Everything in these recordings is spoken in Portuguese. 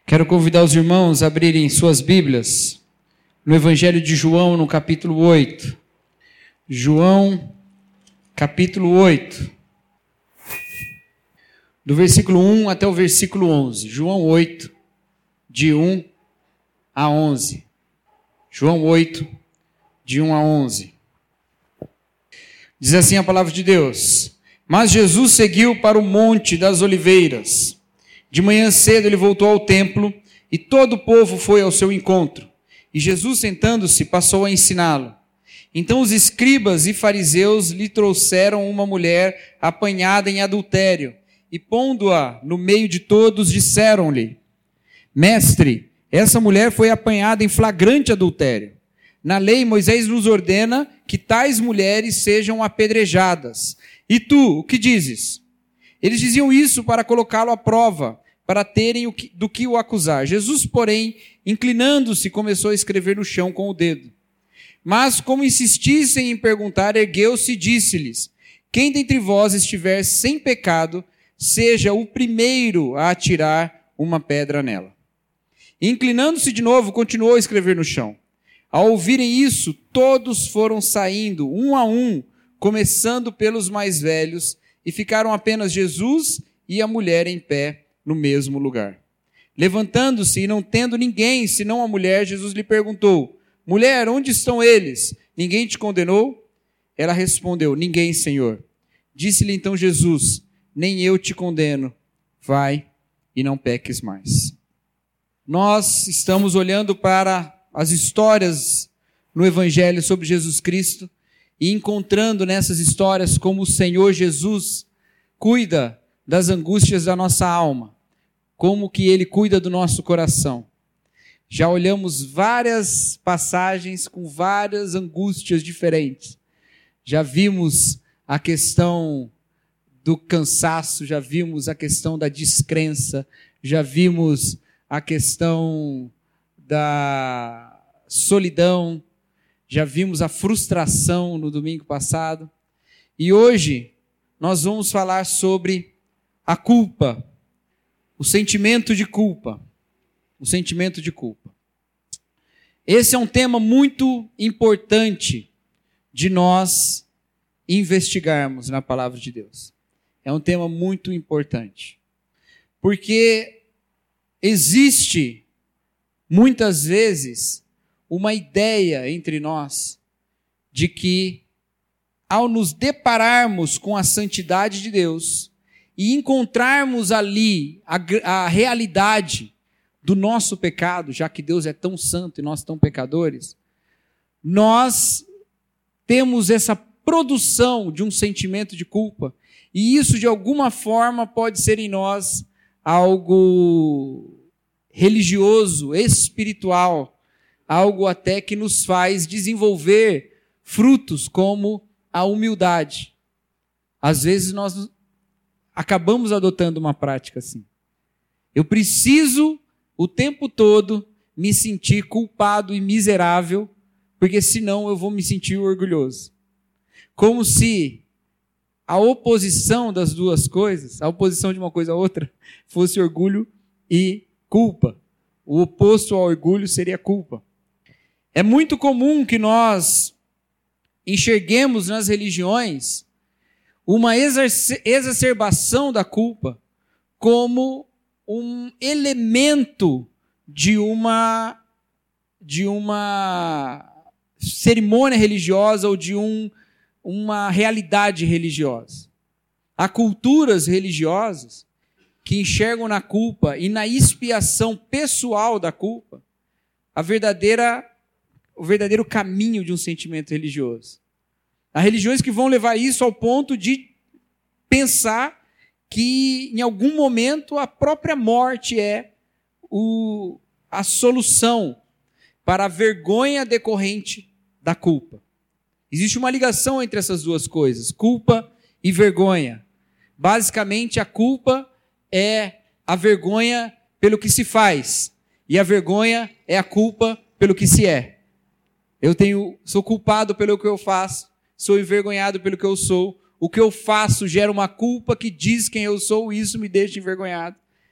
Quero convidar os irmãos a abrirem suas Bíblias no Evangelho de João, no capítulo 8. João, capítulo 8. Do versículo 1 até o versículo 11. João 8, de 1 a 11. João 8, de 1 a 11. Diz assim a palavra de Deus: Mas Jesus seguiu para o Monte das Oliveiras. De manhã cedo ele voltou ao templo e todo o povo foi ao seu encontro. E Jesus, sentando-se, passou a ensiná-lo. Então os escribas e fariseus lhe trouxeram uma mulher apanhada em adultério e, pondo-a no meio de todos, disseram-lhe: Mestre, essa mulher foi apanhada em flagrante adultério. Na lei, Moisés nos ordena que tais mulheres sejam apedrejadas. E tu, o que dizes? Eles diziam isso para colocá-lo à prova, para terem do que o acusar. Jesus, porém, inclinando-se, começou a escrever no chão com o dedo. Mas, como insistissem em perguntar, ergueu-se e disse-lhes: Quem dentre vós estiver sem pecado, seja o primeiro a atirar uma pedra nela. E, inclinando-se de novo, continuou a escrever no chão. Ao ouvirem isso, todos foram saindo, um a um, começando pelos mais velhos, e ficaram apenas Jesus e a mulher em pé no mesmo lugar. Levantando-se e não tendo ninguém senão a mulher, Jesus lhe perguntou: Mulher, onde estão eles? Ninguém te condenou? Ela respondeu: Ninguém, Senhor. Disse-lhe então Jesus: Nem eu te condeno. Vai e não peques mais. Nós estamos olhando para as histórias no Evangelho sobre Jesus Cristo e encontrando nessas histórias como o Senhor Jesus cuida das angústias da nossa alma, como que Ele cuida do nosso coração. Já olhamos várias passagens com várias angústias diferentes. Já vimos a questão do cansaço, já vimos a questão da descrença, já vimos a questão da solidão, já vimos a frustração no domingo passado. E hoje nós vamos falar sobre a culpa, o sentimento de culpa. O sentimento de culpa. Esse é um tema muito importante de nós investigarmos na palavra de Deus. É um tema muito importante. Porque existe, muitas vezes, uma ideia entre nós de que, ao nos depararmos com a santidade de Deus e encontrarmos ali a realidade do nosso pecado, já que Deus é tão santo e nós tão pecadores, nós temos essa produção de um sentimento de culpa, e isso de alguma forma pode ser em nós algo religioso, espiritual, algo até que nos faz desenvolver frutos como a humildade. Às vezes nós acabamos adotando uma prática assim. Eu preciso o tempo todo me sentir culpado e miserável, porque senão eu vou me sentir orgulhoso. Como se a oposição das duas coisas, a oposição de uma coisa a outra, fosse orgulho e culpa. O oposto ao orgulho seria culpa. É muito comum que nós enxerguemos nas religiões uma exacerbação da culpa como um elemento de uma cerimônia religiosa ou de uma realidade religiosa. Há culturas religiosas que enxergam na culpa e na expiação pessoal da culpa o verdadeiro caminho de um sentimento religioso. Há religiões que vão levar isso ao ponto de pensar que em algum momento a própria morte é a solução para a vergonha decorrente da culpa. Existe uma ligação entre essas duas coisas, culpa e vergonha. Basicamente, a culpa é a vergonha pelo que se faz, e a vergonha é a culpa pelo que se é. Sou culpado pelo que eu faço, sou envergonhado pelo que eu sou. O que eu faço gera uma culpa que diz quem eu sou, e isso me deixa envergonhado.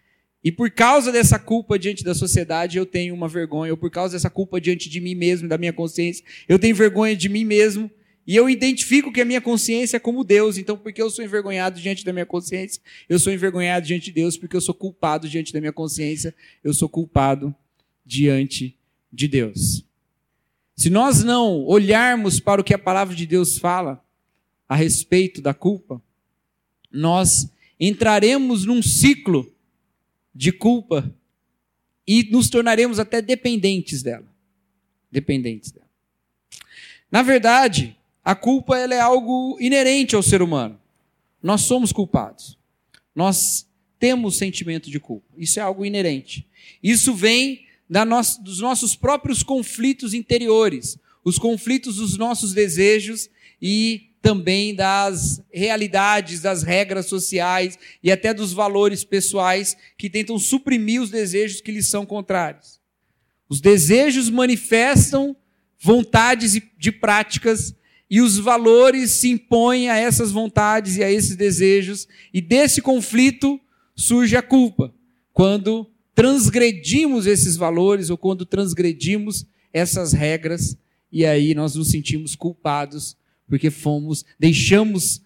E por causa dessa culpa diante da sociedade, eu tenho uma vergonha. Ou por causa dessa culpa diante de mim mesmo, da minha consciência, eu tenho vergonha de mim mesmo. E eu identifico que a minha consciência é como Deus. Então, porque eu sou envergonhado diante da minha consciência, eu sou envergonhado diante de Deus. Porque eu sou culpado diante da minha consciência, eu sou culpado diante de Deus. Se nós não olharmos para o que a palavra de Deus fala a respeito da culpa, nós entraremos num ciclo de culpa e nos tornaremos até dependentes dela. Dependentes dela. Na verdade, a culpa ela é algo inerente ao ser humano. Nós somos culpados. Nós temos sentimento de culpa. Isso é algo inerente. Isso vem dos nossos próprios conflitos interiores, os conflitos dos nossos desejos e também das realidades, das regras sociais e até dos valores pessoais que tentam suprimir os desejos que lhes são contrários. Os desejos manifestam vontades de práticas e os valores se impõem a essas vontades e a esses desejos, e desse conflito surge a culpa, quando transgredimos esses valores ou quando transgredimos essas regras, e aí nós nos sentimos culpados porque deixamos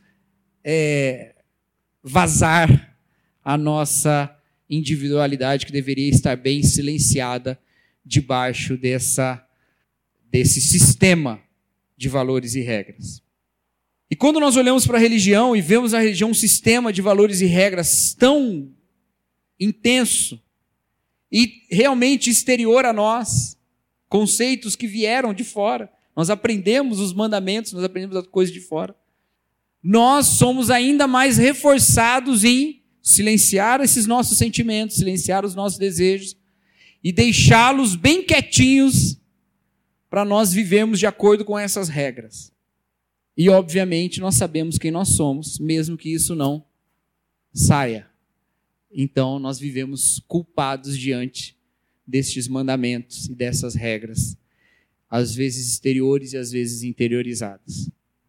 vazar a nossa individualidade que deveria estar bem silenciada debaixo desse sistema de valores e regras. E quando nós olhamos para a religião e vemos a religião um sistema de valores e regras tão intenso e realmente exterior a nós, conceitos que vieram de fora, nós aprendemos os mandamentos, nós aprendemos as coisas de fora, nós somos ainda mais reforçados em silenciar esses nossos sentimentos, silenciar os nossos desejos e deixá-los bem quietinhos para nós vivermos de acordo com essas regras. E, obviamente, nós sabemos quem nós somos, mesmo que isso não saia. Então, nós vivemos culpados diante destes mandamentos e dessas regras, às vezes exteriores e às vezes interiorizadas.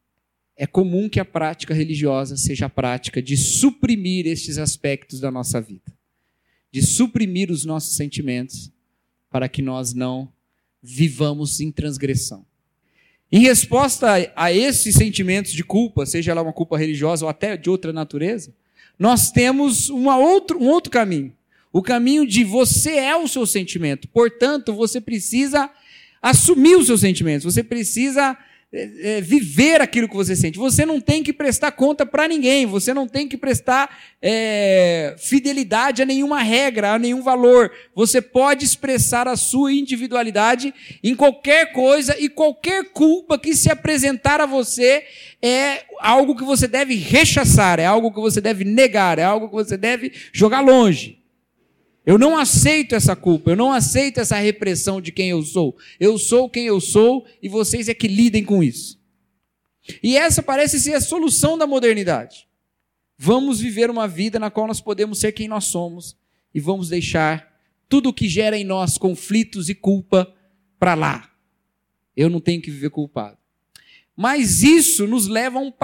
É comum que a prática religiosa seja a prática de suprimir estes aspectos da nossa vida, de suprimir os nossos sentimentos, para que nós não vivamos em transgressão. Em resposta a esses sentimentos de culpa, seja ela uma culpa religiosa ou até de outra natureza, nós temos um outro caminho. O caminho de você é o seu sentimento. Portanto, você precisa assumir os seus sentimentos. Você precisa viver aquilo que você sente. Você não tem que prestar conta para ninguém. Você não tem que prestar fidelidade a nenhuma regra, a nenhum valor. Você pode expressar a sua individualidade em qualquer coisa, e qualquer culpa que se apresentar a você é algo que você deve rechaçar, é algo que você deve negar, é algo que você deve jogar longe. Eu não aceito essa culpa, eu não aceito essa repressão de quem eu sou. Eu sou quem eu sou e vocês é que lidem com isso. E essa parece ser a solução da modernidade. Vamos viver uma vida na qual nós podemos ser quem nós somos e vamos deixar tudo o que gera em nós conflitos e culpa para lá. Eu não tenho que viver culpado. Mas isso nos leva a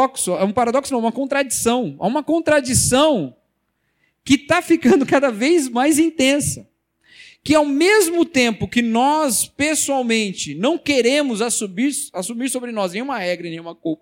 uma contradição. A uma contradição que está ficando cada vez mais intensa. Que ao mesmo tempo que nós, pessoalmente, não queremos assumir sobre nós nenhuma regra, nenhuma culpa,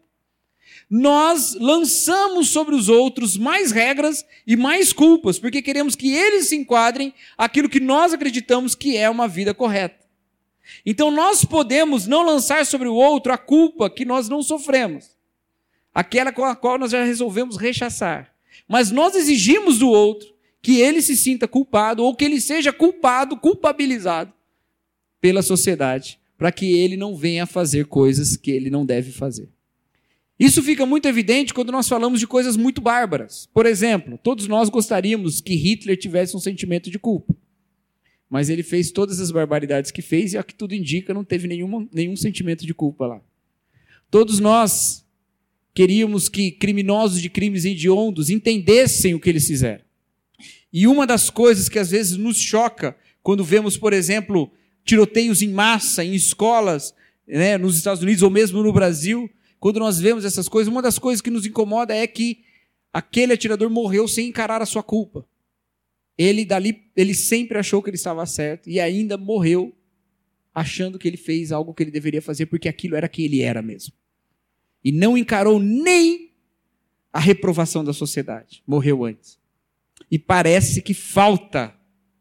nós lançamos sobre os outros mais regras e mais culpas, porque queremos que eles se enquadrem aquilo que nós acreditamos que é uma vida correta. Então nós podemos não lançar sobre o outro a culpa que nós não sofremos, aquela com a qual nós já resolvemos rechaçar. Mas nós exigimos do outro que ele se sinta culpado ou que ele seja culpabilizado pela sociedade, para que ele não venha fazer coisas que ele não deve fazer. Isso fica muito evidente quando nós falamos de coisas muito bárbaras. Por exemplo, todos nós gostaríamos que Hitler tivesse um sentimento de culpa. Mas ele fez todas as barbaridades que fez e, a que tudo indica, não teve nenhum sentimento de culpa lá. Todos nós queríamos que criminosos de crimes hediondos entendessem o que eles fizeram. E uma das coisas que às vezes nos choca, quando vemos, por exemplo, tiroteios em massa em escolas, nos Estados Unidos ou mesmo no Brasil, quando nós vemos essas coisas, uma das coisas que nos incomoda é que aquele atirador morreu sem encarar a sua culpa. ele sempre achou que ele estava certo e ainda morreu achando que ele fez algo que ele deveria fazer porque aquilo era quem ele era mesmo. E não encarou nem a reprovação da sociedade. Morreu antes. E parece que falta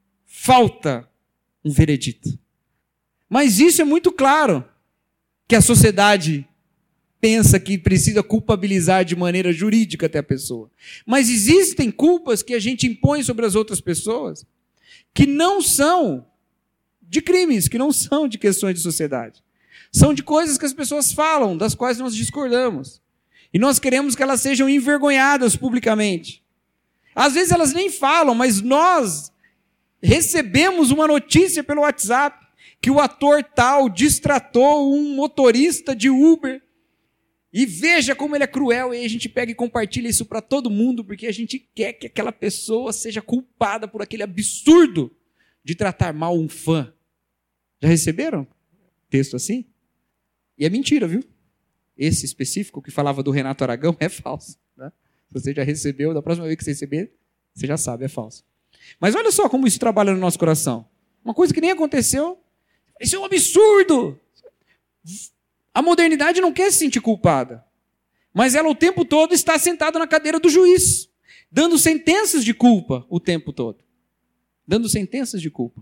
um veredito. Mas isso é muito claro, que a sociedade pensa que precisa culpabilizar de maneira jurídica até a pessoa. Mas existem culpas que a gente impõe sobre as outras pessoas que não são de crimes, que não são de questões de sociedade. São de coisas que as pessoas falam, das quais nós discordamos. E nós queremos que elas sejam envergonhadas publicamente. Às vezes elas nem falam, mas nós recebemos uma notícia pelo WhatsApp que o ator tal destratou um motorista de Uber. E veja como ele é cruel, e a gente pega e compartilha isso para todo mundo, porque a gente quer que aquela pessoa seja culpada por aquele absurdo de tratar mal um fã. Já receberam texto assim? E é mentira, viu? Esse específico que falava do Renato Aragão é falso. Né? Se você já recebeu, da próxima vez que você receber, você já sabe, é falso. Mas olha só como isso trabalha no nosso coração. Uma coisa que nem aconteceu. Isso é um absurdo! A modernidade não quer se sentir culpada, mas ela o tempo todo está sentada na cadeira do juiz, dando sentenças de culpa o tempo todo. Dando sentenças de culpa.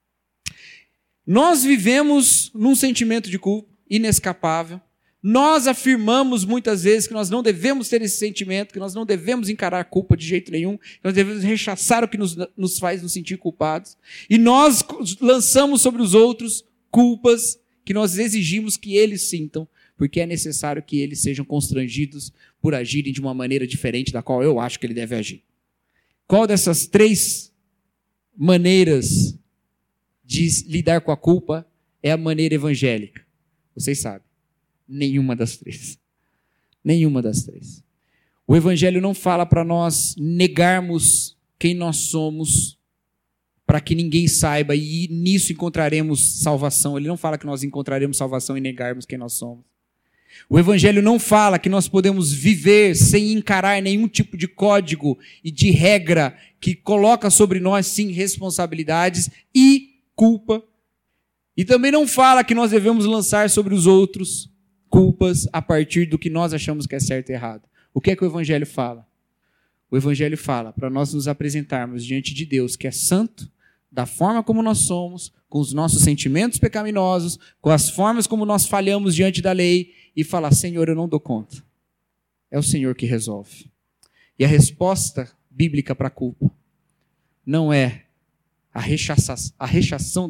Nós vivemos num sentimento de culpa inescapável. Nós afirmamos muitas vezes que nós não devemos ter esse sentimento, que nós não devemos encarar a culpa de jeito nenhum, que nós devemos rechaçar o que nos faz nos sentir culpados. E nós lançamos sobre os outros culpas que nós exigimos que eles sintam, porque é necessário que eles sejam constrangidos por agirem de uma maneira diferente da qual eu acho que ele deve agir. Qual dessas 3 maneiras de lidar com a culpa é a maneira evangélica? Vocês sabem. Nenhuma das 3. Nenhuma das 3. O evangelho não fala para nós negarmos quem nós somos para que ninguém saiba e nisso encontraremos salvação. Ele não fala que nós encontraremos salvação e negarmos quem nós somos. O evangelho não fala que nós podemos viver sem encarar nenhum tipo de código e de regra que coloca sobre nós, sim, responsabilidades e culpa. E também não fala que nós devemos lançar sobre os outros culpas a partir do que nós achamos que é certo e errado. O que é que o evangelho fala? O evangelho fala para nós nos apresentarmos diante de Deus, que é santo, da forma como nós somos, com os nossos sentimentos pecaminosos, com as formas como nós falhamos diante da lei, e falar, Senhor, eu não dou conta. É o Senhor que resolve. E a resposta bíblica para a culpa não é a rechaçação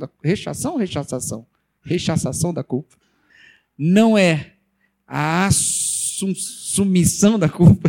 da culpa. Não é a assumição da culpa.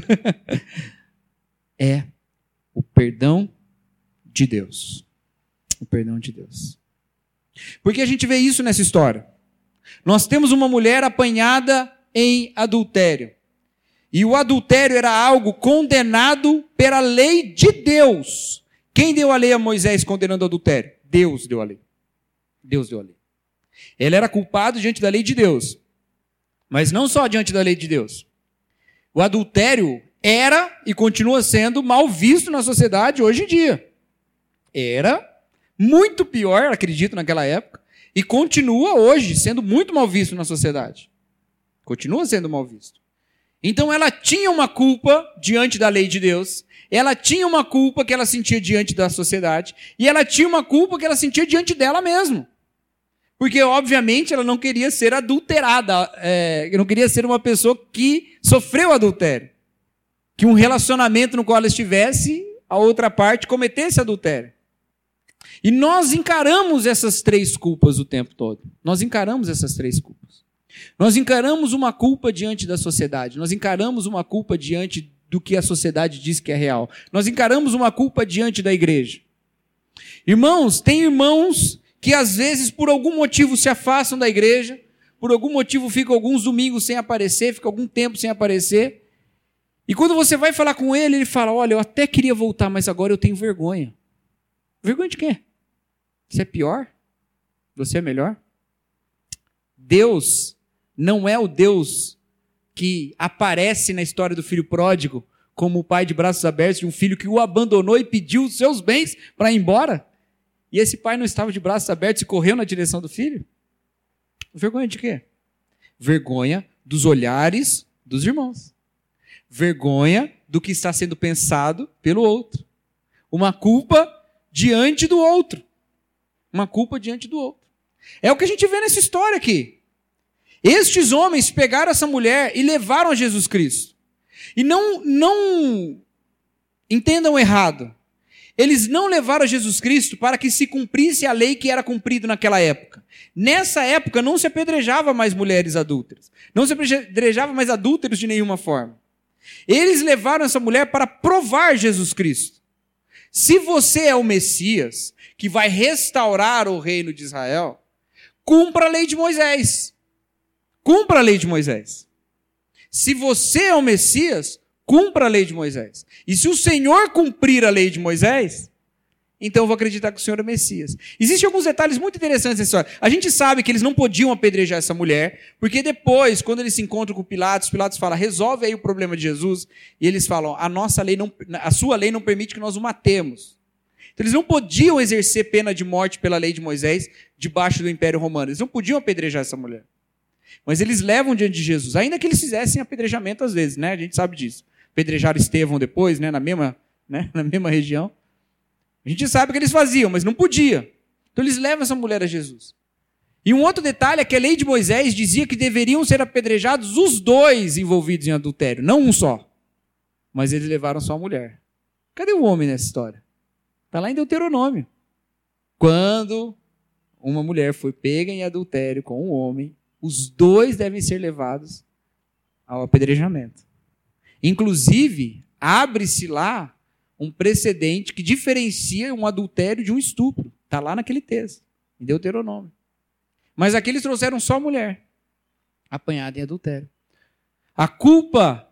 É o perdão de Deus. O perdão de Deus. Porque a gente vê isso nessa história. Nós temos uma mulher apanhada em adultério. E o adultério era algo condenado pela lei de Deus. Quem deu a lei a Moisés condenando o adultério? Deus deu a lei. Deus deu a lei. Ele era culpado diante da lei de Deus. Mas não só diante da lei de Deus. O adultério era e continua sendo mal visto na sociedade hoje em dia. Era muito pior, acredito, naquela época, e continua hoje sendo muito mal visto na sociedade. Continua sendo mal visto. Então ela tinha uma culpa diante da lei de Deus, ela tinha uma culpa que ela sentia diante da sociedade, e ela tinha uma culpa que ela sentia diante dela mesma. Porque, obviamente, ela não queria ser adulterada, não queria ser uma pessoa que sofreu adultério. Que um relacionamento no qual ela estivesse, a outra parte cometesse adultério. E nós encaramos essas 3 culpas o tempo todo. Nós encaramos essas 3 culpas. Nós encaramos uma culpa diante da sociedade. Nós encaramos uma culpa diante do que a sociedade diz que é real. Nós encaramos uma culpa diante da igreja. Irmãos, tem irmãos que às vezes por algum motivo se afastam da igreja, por algum motivo ficam alguns domingos sem aparecer, ficam algum tempo sem aparecer. E quando você vai falar com ele, ele fala, olha, eu até queria voltar, mas agora eu tenho vergonha. Vergonha de quê? Você é pior? Você é melhor? Deus não é o Deus que aparece na história do filho pródigo como o pai de braços abertos de um filho que o abandonou e pediu os seus bens para ir embora? E esse pai não estava de braços abertos e correu na direção do filho? Vergonha de quê? Vergonha dos olhares dos irmãos. Vergonha do que está sendo pensado pelo outro. Uma culpa diante do outro. Uma culpa diante do outro. É o que a gente vê nessa história aqui. Estes homens pegaram essa mulher e levaram a Jesus Cristo. E não entendam errado. Eles não levaram a Jesus Cristo para que se cumprisse a lei que era cumprida naquela época. Nessa época não se apedrejava mais mulheres adúlteras. Não se apedrejava mais adúlteros de nenhuma forma. Eles levaram essa mulher para provar Jesus Cristo. Se você é o Messias, que vai restaurar o reino de Israel, cumpra a lei de Moisés. Cumpra a lei de Moisés. Se você é o Messias, cumpra a lei de Moisés. E se o Senhor cumprir a lei de Moisés, então eu vou acreditar que o Senhor é Messias. Existem alguns detalhes muito interessantes nessa história. A gente sabe que eles não podiam apedrejar essa mulher, porque depois, quando eles se encontram com Pilatos fala, resolve aí o problema de Jesus, e eles falam, a sua lei não permite que nós o matemos. Então eles não podiam exercer pena de morte pela lei de Moisés debaixo do Império Romano. Eles não podiam apedrejar essa mulher. Mas eles levam diante de Jesus, ainda que eles fizessem apedrejamento às vezes, né? A gente sabe disso. Apedrejaram Estevão depois, né? Na mesma região. A gente sabe que eles faziam, mas não podia. Então eles levam essa mulher a Jesus. E um outro detalhe é que a lei de Moisés dizia que deveriam ser apedrejados os dois envolvidos em adultério, não um só. Mas eles levaram só a mulher. Cadê o homem nessa história? Está lá em Deuteronômio. Quando uma mulher foi pega em adultério com um homem, os dois devem ser levados ao apedrejamento. Inclusive, abre-se lá um precedente que diferencia um adultério de um estupro. Está lá naquele texto, em Deuteronômio. Mas aqui eles trouxeram só a mulher, apanhada em adultério. A culpa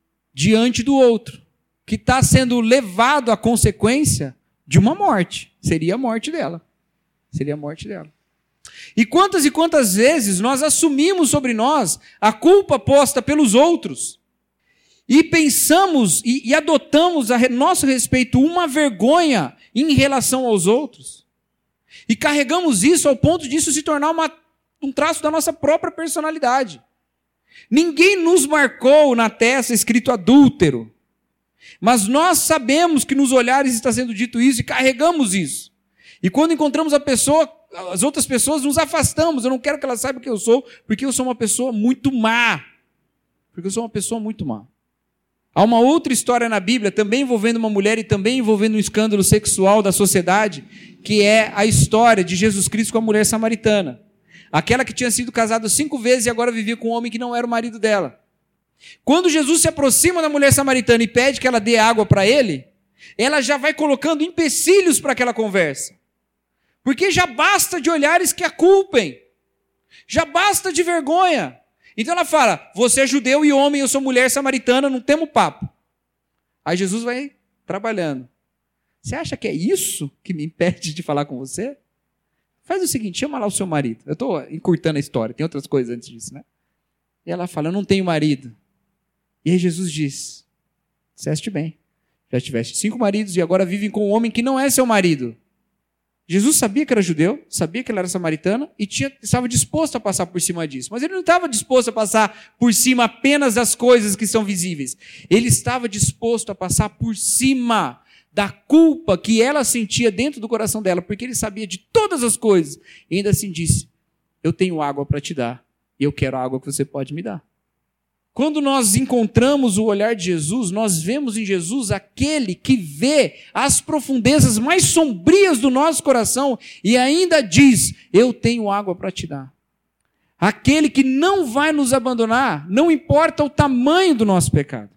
diante do outro, que está sendo levado à consequência de uma morte. Seria a morte dela. Seria a morte dela. E quantas vezes nós assumimos sobre nós a culpa posta pelos outros e pensamos e adotamos a nosso respeito uma vergonha em relação aos outros e carregamos isso ao ponto disso se tornar um traço da nossa própria personalidade. Ninguém nos marcou na testa escrito adúltero, mas nós sabemos que nos olhares está sendo dito isso e carregamos isso. E quando encontramos as outras pessoas, nos afastamos. Eu não quero que elas saibam quem eu sou, porque eu sou uma pessoa muito má. Porque eu sou uma pessoa muito má. Há uma outra história na Bíblia, também envolvendo uma mulher e também envolvendo um escândalo sexual da sociedade, que é a história de Jesus Cristo com a mulher samaritana. Aquela que tinha sido casada 5 vezes e agora vivia com um homem que não era o marido dela. Quando Jesus se aproxima da mulher samaritana e pede que ela dê água para ele, ela já vai colocando empecilhos para aquela conversa. Porque já basta de olhares que a culpem. Já basta de vergonha. Então ela fala, você é judeu e homem, eu sou mulher samaritana, não temos papo. Aí Jesus vai trabalhando. Você acha que é isso que me impede de falar com você? Faz o seguinte, chama lá o seu marido. Eu estou encurtando a história, tem outras coisas antes disso, né? E ela fala, eu não tenho marido. E aí Jesus diz, disseste bem, já tiveste 5 maridos e agora vivem com um homem que não é seu marido. Jesus sabia que era judeu, sabia que ela era samaritana e estava disposto a passar por cima disso. Mas ele não estava disposto a passar por cima apenas das coisas que são visíveis. Ele estava disposto a passar por cima da culpa que ela sentia dentro do coração dela, porque ele sabia de todas as coisas. E ainda assim disse, eu tenho água para te dar e eu quero a água que você pode me dar. Quando nós encontramos o olhar de Jesus, nós vemos em Jesus aquele que vê as profundezas mais sombrias do nosso coração e ainda diz, eu tenho água para te dar. Aquele que não vai nos abandonar, não importa o tamanho do nosso pecado.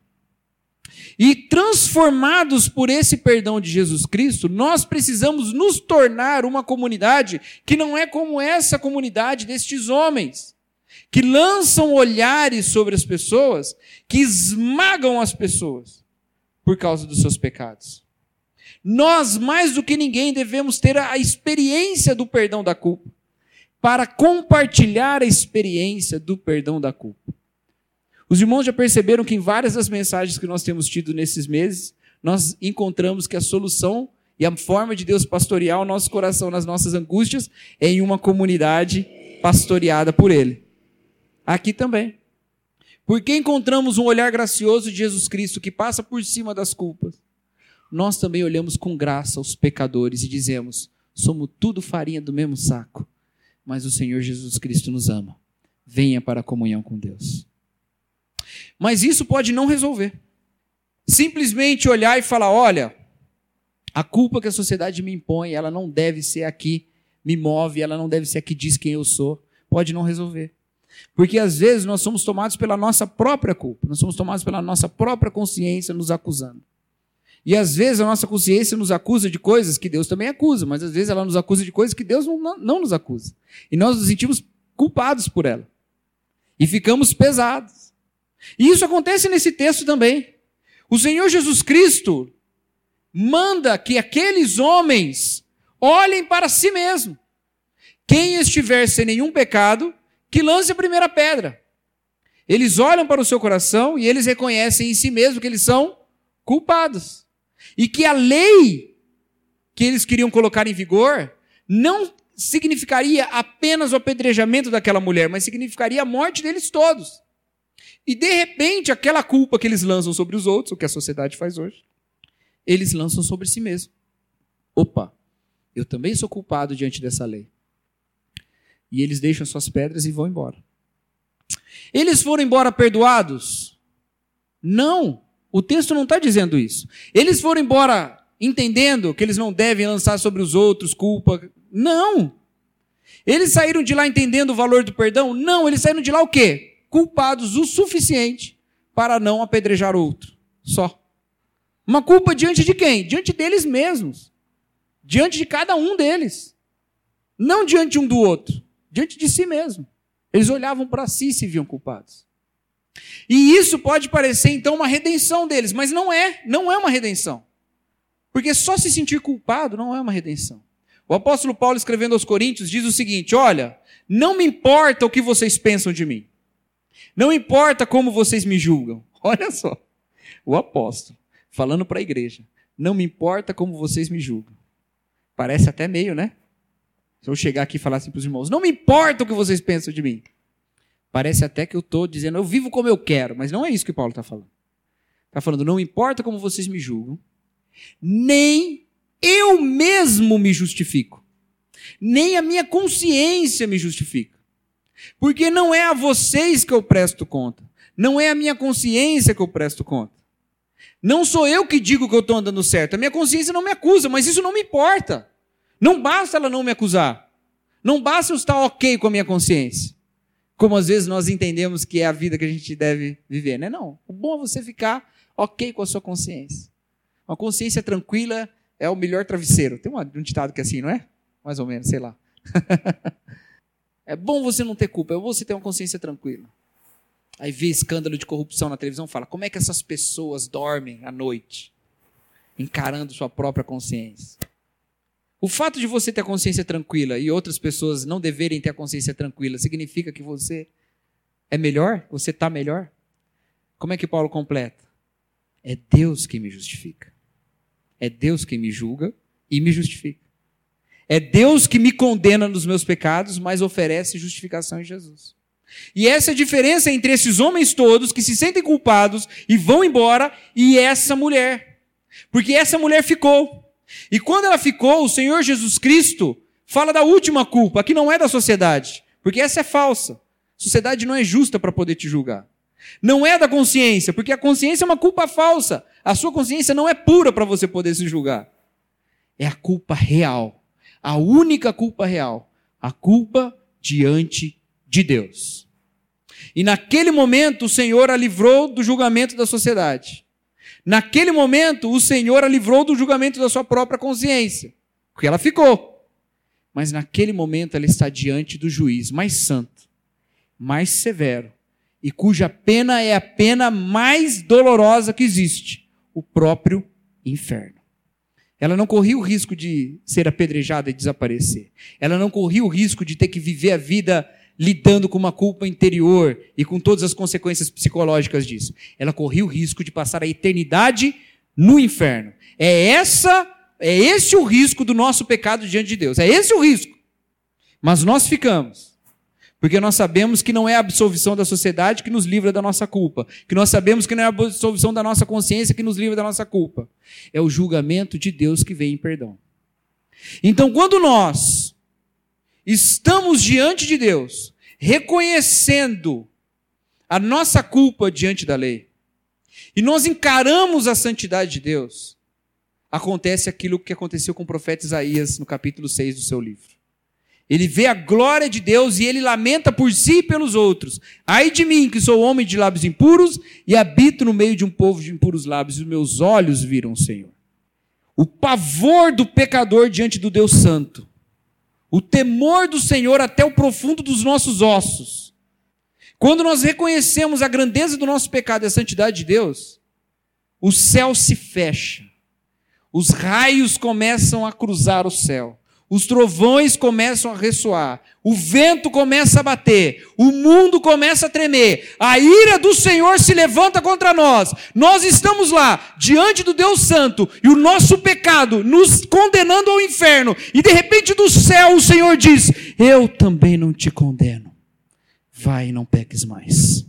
E transformados por esse perdão de Jesus Cristo, nós precisamos nos tornar uma comunidade que não é como essa comunidade destes homens, que lançam olhares sobre as pessoas, que esmagam as pessoas por causa dos seus pecados. Nós, mais do que ninguém, devemos ter a experiência do perdão da culpa, para compartilhar a experiência do perdão da culpa. Os irmãos já perceberam que em várias das mensagens que nós temos tido nesses meses, nós encontramos que a solução e a forma de Deus pastorear o nosso coração nas nossas angústias é em uma comunidade pastoreada por Ele. Aqui também. Porque encontramos um olhar gracioso de Jesus Cristo que passa por cima das culpas. Nós também olhamos com graça os pecadores e dizemos, somos tudo farinha do mesmo saco, mas o Senhor Jesus Cristo nos ama. Venha para a comunhão com Deus. Mas isso pode não resolver. Simplesmente olhar e falar, olha, a culpa que a sociedade me impõe, ela não deve ser a que me move, ela não deve ser a que diz quem eu sou. Pode não resolver. Porque às vezes nós somos tomados pela nossa própria culpa, nós somos tomados pela nossa própria consciência nos acusando. E às vezes a nossa consciência nos acusa de coisas que Deus também acusa, mas às vezes ela nos acusa de coisas que Deus não nos acusa. E nós nos sentimos culpados por ela. E ficamos pesados. E isso acontece nesse texto também. O Senhor Jesus Cristo manda que aqueles homens olhem para si mesmo. Quem estiver sem nenhum pecado, que lance a primeira pedra. Eles olham para o seu coração e eles reconhecem em si mesmo que eles são culpados. E que a lei que eles queriam colocar em vigor não significaria apenas o apedrejamento daquela mulher, mas significaria a morte deles todos. E de repente, aquela culpa que eles lançam sobre os outros, o que a sociedade faz hoje, eles lançam sobre si mesmo. Opa, eu também sou culpado diante dessa lei. E eles deixam suas pedras e vão embora. Eles foram embora perdoados? Não, o texto não está dizendo isso. Eles foram embora entendendo que eles não devem lançar sobre os outros culpa? Não. Eles saíram de lá entendendo o valor do perdão? Não, eles saíram de lá o quê? Culpados o suficiente para não apedrejar outro. Só. Uma culpa diante de quem? Diante deles mesmos. Diante de cada um deles. Não diante um do outro. Diante de si mesmo. Eles olhavam para si e se viam culpados. E isso pode parecer então uma redenção deles, mas não é uma redenção. Porque só se sentir culpado não é uma redenção. O apóstolo Paulo, escrevendo aos Coríntios, diz o seguinte, olha, não me importa o que vocês pensam de mim. Não importa como vocês me julgam. Olha só, o apóstolo falando para a igreja, não me importa como vocês me julgam. Parece até meio, né? Se eu chegar aqui e falar assim para os irmãos, não me importa o que vocês pensam de mim. Parece até que eu estou dizendo, eu vivo como eu quero, mas não é isso que Paulo está falando. Está falando, não importa como vocês me julgam, nem eu mesmo me justifico, nem a minha consciência me justifica. Porque não é a vocês que eu presto conta, não é a minha consciência que eu presto conta. Não sou eu que digo que eu estou andando certo, a minha consciência não me acusa, mas isso não me importa. Não basta ela não me acusar, não basta eu estar ok com a minha consciência. Como às vezes nós entendemos que é a vida que a gente deve viver, né? Não, o bom é você ficar ok com a sua consciência. Uma consciência tranquila é o melhor travesseiro. Tem um ditado que é assim, não é? Mais ou menos, sei lá. É bom você não ter culpa, é bom você ter uma consciência tranquila. Aí vê escândalo de corrupção na televisão e fala, como é que essas pessoas dormem à noite? Encarando sua própria consciência. O fato de você ter a consciência tranquila e outras pessoas não deverem ter a consciência tranquila, significa que você é melhor? Você está melhor? Como é que Paulo completa? É Deus quem me justifica. É Deus quem me julga e me justifica. É Deus que me condena nos meus pecados, mas oferece justificação em Jesus. E essa é a diferença entre esses homens todos que se sentem culpados e vão embora e essa mulher. Porque essa mulher ficou. E quando ela ficou, o Senhor Jesus Cristo fala da última culpa, que não é da sociedade, porque essa é falsa. A sociedade não é justa para poder te julgar. Não é da consciência, porque a consciência é uma culpa falsa. A sua consciência não é pura para você poder se julgar. É a culpa real, a única culpa real, a culpa diante de Deus. E naquele momento o Senhor a livrou do julgamento da sociedade. Naquele momento, o Senhor a livrou do julgamento da sua própria consciência, porque ela ficou. Mas naquele momento ela está diante do juiz mais santo, mais severo, e cuja pena é a pena mais dolorosa que existe, o próprio inferno. Ela não corria o risco de ser apedrejada e desaparecer. Ela não corria o risco de ter que viver a vida lidando com uma culpa interior e com todas as consequências psicológicas disso. Ela corria o risco de passar a eternidade no inferno. É esse o risco do nosso pecado diante de Deus. É esse o risco. Mas nós ficamos. Porque nós sabemos que não é a absolvição da sociedade que nos livra da nossa culpa. Que nós sabemos que não é a absolvição da nossa consciência que nos livra da nossa culpa. É o julgamento de Deus que vem em perdão. Então, quando nós estamos diante de Deus, reconhecendo a nossa culpa diante da lei, e nós encaramos a santidade de Deus, acontece aquilo que aconteceu com o profeta Isaías no capítulo 6 do seu livro. Ele vê a glória de Deus e ele lamenta por si e pelos outros. Ai de mim, que sou homem de lábios impuros e habito no meio de um povo de impuros lábios, e os meus olhos viram o Senhor. O pavor do pecador diante do Deus Santo. O temor do Senhor até o profundo dos nossos ossos. Quando nós reconhecemos a grandeza do nosso pecado e a santidade de Deus, o céu se fecha. Os raios começam a cruzar o céu. Os trovões começam a ressoar. O vento começa a bater. O mundo começa a tremer. A ira do Senhor se levanta contra nós. Nós estamos lá, diante do Deus Santo, e o nosso pecado nos condenando ao inferno. E de repente do céu o Senhor diz: eu também não te condeno. Vai e não peques mais.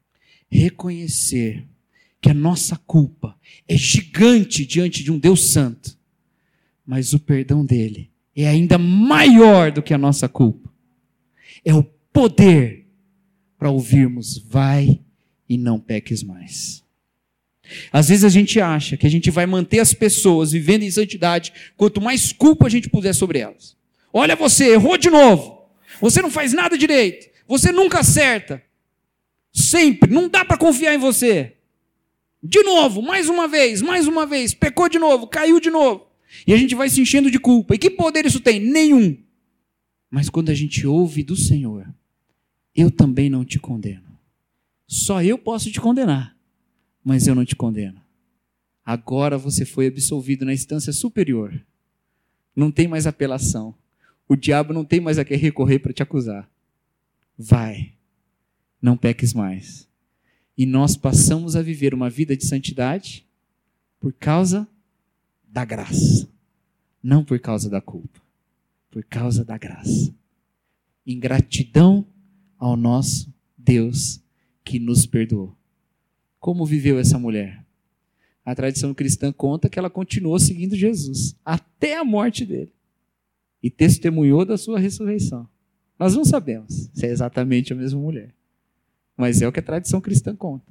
Reconhecer que a nossa culpa é gigante diante de um Deus Santo, mas o perdão dele é ainda maior do que a nossa culpa. É o poder para ouvirmos: vai e não peques mais. Às vezes a gente acha que a gente vai manter as pessoas vivendo em santidade quanto mais culpa a gente puser sobre elas. Olha, você errou de novo. Você não faz nada direito. Você nunca acerta. Sempre. Não dá para confiar em você. De novo, mais uma vez, pecou de novo, caiu de novo. E a gente vai se enchendo de culpa. E que poder isso tem? Nenhum. Mas quando a gente ouve do Senhor: eu também não te condeno. Só eu posso te condenar, mas eu não te condeno. Agora você foi absolvido na instância superior. Não tem mais apelação. O diabo não tem mais a quem recorrer para te acusar. Vai, não peques mais. E nós passamos a viver uma vida de santidade por causa da graça. Não por causa da culpa. Por causa da graça. Em gratidão ao nosso Deus que nos perdoou. Como viveu essa mulher? A tradição cristã conta que ela continuou seguindo Jesus até a morte dele. E testemunhou da sua ressurreição. Nós não sabemos se é exatamente a mesma mulher. Mas é o que a tradição cristã conta.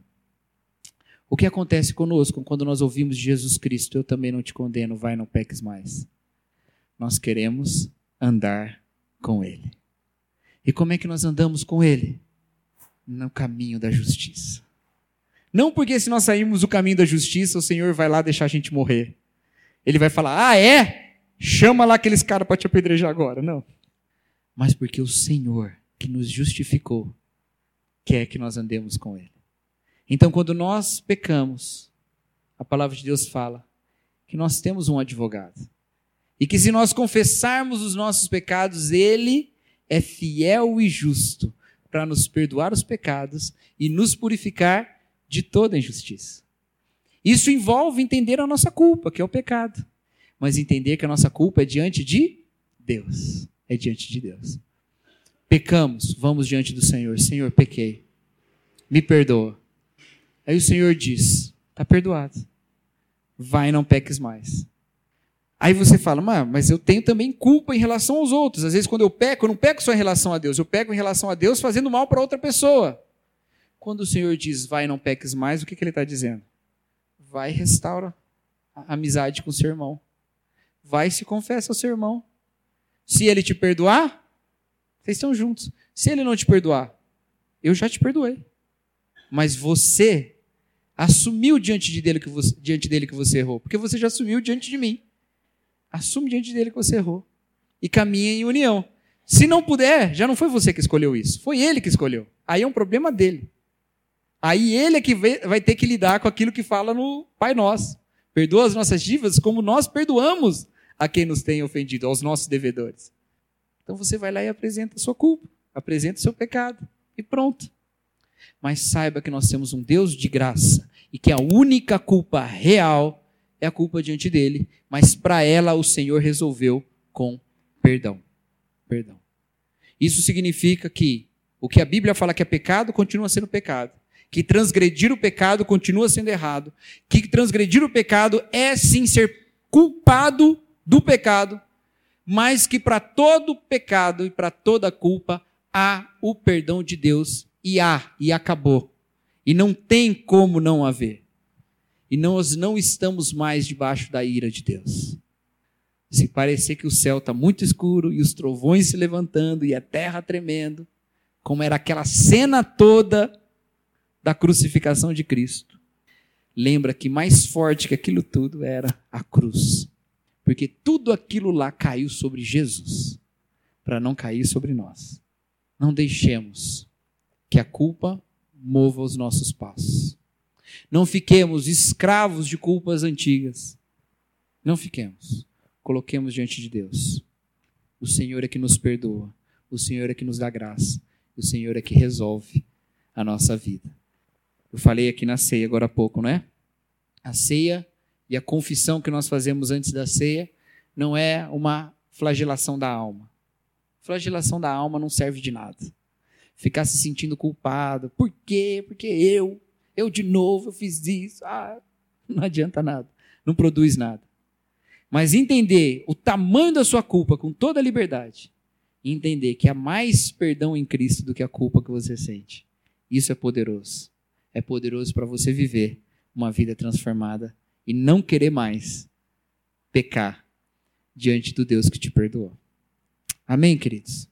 O que acontece conosco quando nós ouvimos de Jesus Cristo: eu também não te condeno, vai, não peques mais. Nós queremos andar com Ele. E como é que nós andamos com Ele? No caminho da justiça. Não porque se nós sairmos do caminho da justiça, o Senhor vai lá deixar a gente morrer. Ele vai falar: ah, é? Chama lá aqueles caras para te apedrejar agora. Não. Mas porque o Senhor que nos justificou quer que nós andemos com Ele. Então, quando nós pecamos, a palavra de Deus fala que nós temos um advogado. E que se nós confessarmos os nossos pecados, Ele é fiel e justo para nos perdoar os pecados e nos purificar de toda injustiça. Isso envolve entender a nossa culpa, que é o pecado. Mas entender que a nossa culpa é diante de Deus. É diante de Deus. Pecamos, vamos diante do Senhor. Senhor, pequei. Me perdoa. Aí o Senhor diz: está perdoado. Vai e não peques mais. Aí você fala: mas eu tenho também culpa em relação aos outros. Às vezes quando eu não peco só em relação a Deus. Eu peco em relação a Deus fazendo mal para outra pessoa. Quando o Senhor diz: vai e não peques mais, o que Ele está dizendo? Vai e restaura a amizade com o seu irmão. Vai e se confessa ao seu irmão. Se ele te perdoar, vocês estão juntos. Se ele não te perdoar, eu já te perdoei. Mas você assumiu diante dele que você errou. Porque você já assumiu diante de mim. Assume diante dele que você errou. E caminha em união. Se não puder, já não foi você que escolheu isso. Foi ele que escolheu. Aí é um problema dele. Aí ele é que vai ter que lidar com aquilo que fala no Pai Nosso. Perdoa as nossas dívidas como nós perdoamos a quem nos tem ofendido, aos nossos devedores. Então você vai lá e apresenta a sua culpa. apresenta o seu pecado e pronto. Mas saiba que nós temos um Deus de graça e que a única culpa real é a culpa diante dele, mas para ela o Senhor resolveu com perdão. Perdão. Isso significa que o que a Bíblia fala que é pecado, continua sendo pecado. Que transgredir o pecado continua sendo errado. Que transgredir o pecado é sim ser culpado do pecado, mas que para todo pecado e para toda culpa há o perdão de Deus e acabou. E não tem como não haver. E nós não estamos mais debaixo da ira de Deus. Se parecer que o céu está muito escuro e os trovões se levantando e a terra tremendo, como era aquela cena toda da crucificação de Cristo, lembra que mais forte que aquilo tudo era a cruz. Porque tudo aquilo lá caiu sobre Jesus, para não cair sobre nós. Não deixemos que a culpa mova os nossos passos. Não fiquemos escravos de culpas antigas. Não fiquemos. Coloquemos diante de Deus. O Senhor é que nos perdoa. O Senhor é que nos dá graça. O Senhor é que resolve a nossa vida. Eu falei aqui na ceia agora há pouco, não é? A ceia e a confissão que nós fazemos antes da ceia não é uma flagelação da alma. Flagelação da alma não serve de nada. Ficar se sentindo culpado. Por quê? Porque eu de novo, eu fiz isso. Não adianta nada. Não produz nada. Mas entender o tamanho da sua culpa com toda a liberdade. E entender que há mais perdão em Cristo do que a culpa que você sente. Isso é poderoso. É poderoso para você viver uma vida transformada e não querer mais pecar diante do Deus que te perdoou. Amém, queridos?